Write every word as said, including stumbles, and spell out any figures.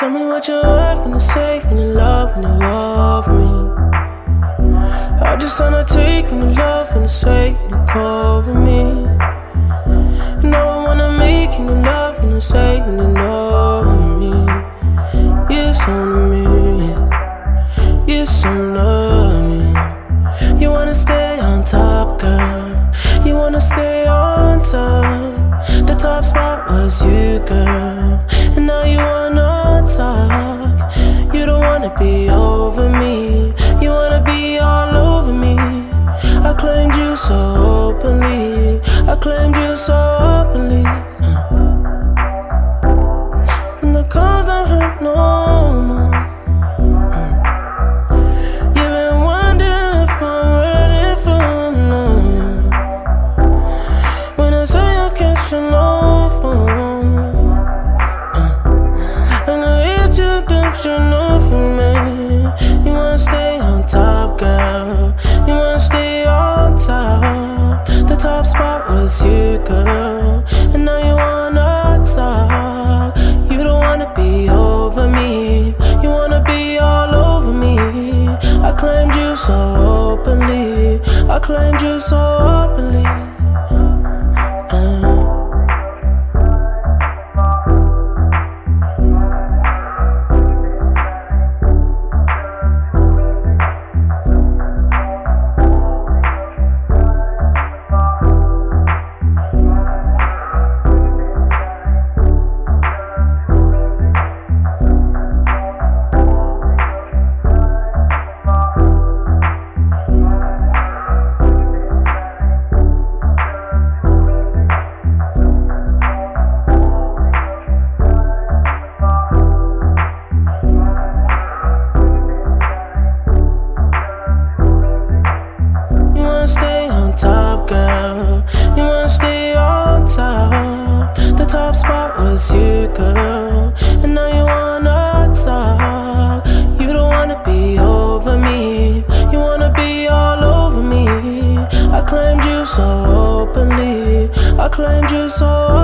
Tell me what you're gonna say when you love, when you love me. I just wanna take when you love, when you say, when you cover me. You know I wanna make when you love, when you say, when you know me. Yes, on me, yes, on me. You wanna stay on top, girl. You wanna stay on top. The top spot was you, girl. And now you wanna talk. You don't wanna be over me. You wanna be all over me. I claimed you so openly. I claimed you so openly. And the calls don't hurt no more. You've been wondering if I'm ready for no. When I say I can't show no phone, and I hate you, don't you know for me. You wanna stay on top, girl. You wanna stay on top. The top spot was you, girl. And now you wanna talk. You don't wanna be over me. You wanna be all over me. I claimed you so openly. I claimed you so openly. uh. You, girl, and now you wanna talk. You don't wanna be over me. You wanna be all over me. I claimed you so openly. I claimed you so